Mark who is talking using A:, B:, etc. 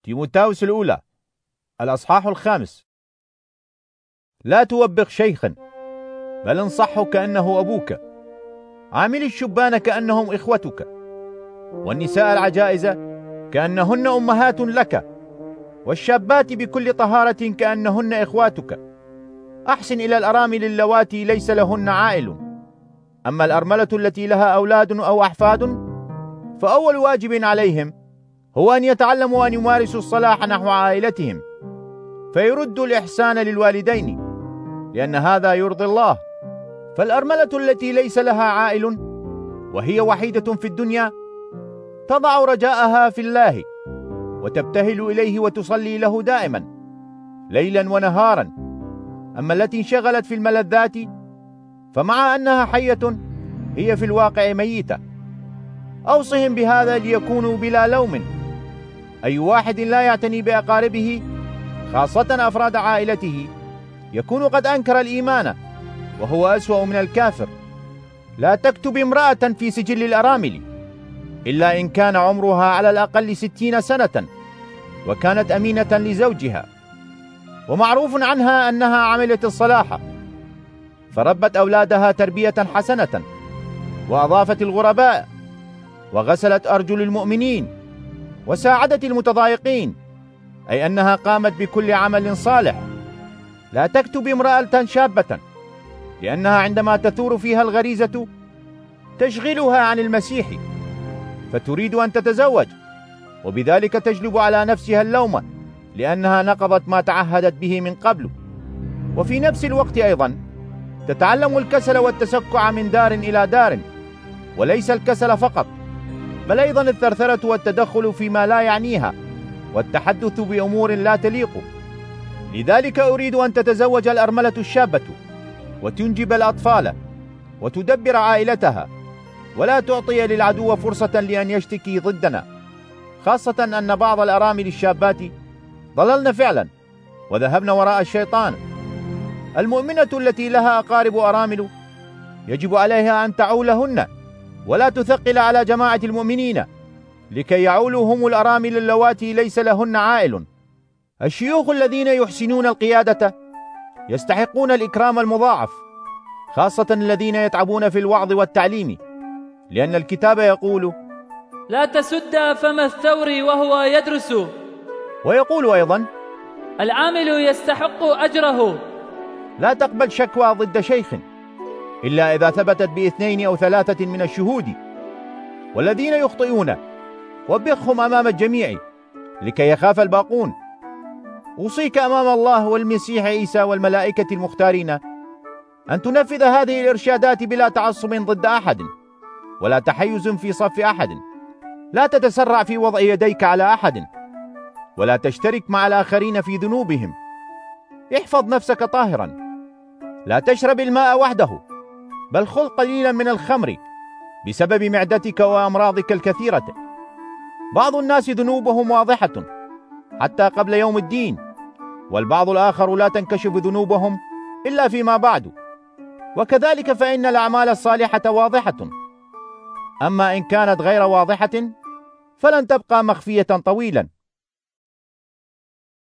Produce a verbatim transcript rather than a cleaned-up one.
A: تيموثاوس الأولى الأصحاح الخامس. لا توبخ شيخا، بل انصحه كأنه أبوك. عامل الشبان كأنهم إخوتك، والنساء العجائز كأنهن أمهات لك، والشابات بكل طهارة كأنهن إخواتك. أحسن إلى الأرامل اللواتي ليس لهن عائل. أما الأرملة التي لها أولاد أو أحفاد، فأول واجب عليهم هو أن يتعلموا أن يمارسوا الصلاح نحو عائلتهم، فيردوا الإحسان للوالدين، لأن هذا يرضي الله. فالأرملة التي ليس لها عائل وهي وحيدة في الدنيا تضع رجاءها في الله، وتبتهل إليه وتصلي له دائما ليلا ونهارا. أما التي انشغلت في الملذات، فمع أنها حية هي في الواقع ميتة. أوصهم بهذا ليكونوا بلا لوم. أي واحد لا يعتني بأقاربه، خاصة أفراد عائلته، يكون قد أنكر الإيمان، وهو أسوأ من الكافر. لا تكتب امرأة في سجل الأرامل إلا إن كان عمرها على الأقل ستين سنة وكانت أمينة لزوجها، ومعروف عنها أنها عملت الصلاح، فربت أولادها تربية حسنة، وأضافت الغرباء، وغسلت أرجل المؤمنين، وساعدت المتضايقين، أي أنها قامت بكل عمل صالح. لا تكتب امرأة شابة، لأنها عندما تثور فيها الغريزة تشغلها عن المسيح، فتريد أن تتزوج، وبذلك تجلب على نفسها اللوم، لأنها نقضت ما تعهدت به من قبل. وفي نفس الوقت أيضا تتعلم الكسل والتسكع من دار إلى دار، وليس الكسل فقط، بل أيضا الثرثرة والتدخل فيما لا يعنيها، والتحدث بأمور لا تليق. لذلك أريد أن تتزوج الأرملة الشابة، وتنجب الأطفال، وتدبر عائلتها، ولا تعطي للعدو فرصة لأن يشتكي ضدنا، خاصة أن بعض الأرامل الشابات ضللن فعلا وذهبن وراء الشيطان. المؤمنة التي لها أقارب أرامل يجب عليها أن تعولهن، ولا تثقل على جماعة المؤمنين لكي يعولوا هم الأرامل اللواتي ليس لهن عائل. الشيوخ الذين يحسنون القيادة يستحقون الإكرام المضاعف، خاصة الذين يتعبون في الوعظ والتعليم، لأن الكتاب يقول:
B: لا تسد فم الثور وهو يدرس.
A: ويقول أيضا:
B: العامل يستحق أجره.
A: لا تقبل شكوى ضد شيخ إلا إذا ثبتت باثنين أو ثلاثة من الشهود. والذين يخطئون وبخهم أمام الجميع لكي يخاف الباقون. أوصيك أمام الله والمسيح عيسى والملائكة المختارين أن تنفذ هذه الإرشادات بلا تعصب ضد أحد، ولا تحيز في صف أحد. لا تتسرع في وضع يديك على أحد، ولا تشترك مع الآخرين في ذنوبهم. احفظ نفسك طاهرا. لا تشرب الماء وحده، بل خذ قليلا من الخمر بسبب معدتك وأمراضك الكثيرة. بعض الناس ذنوبهم واضحة حتى قبل يوم الدين، والبعض الآخر لا تنكشف ذنوبهم إلا فيما بعد. وكذلك فإن الأعمال الصالحة واضحة، أما إن كانت غير واضحة فلن تبقى مخفية طويلا.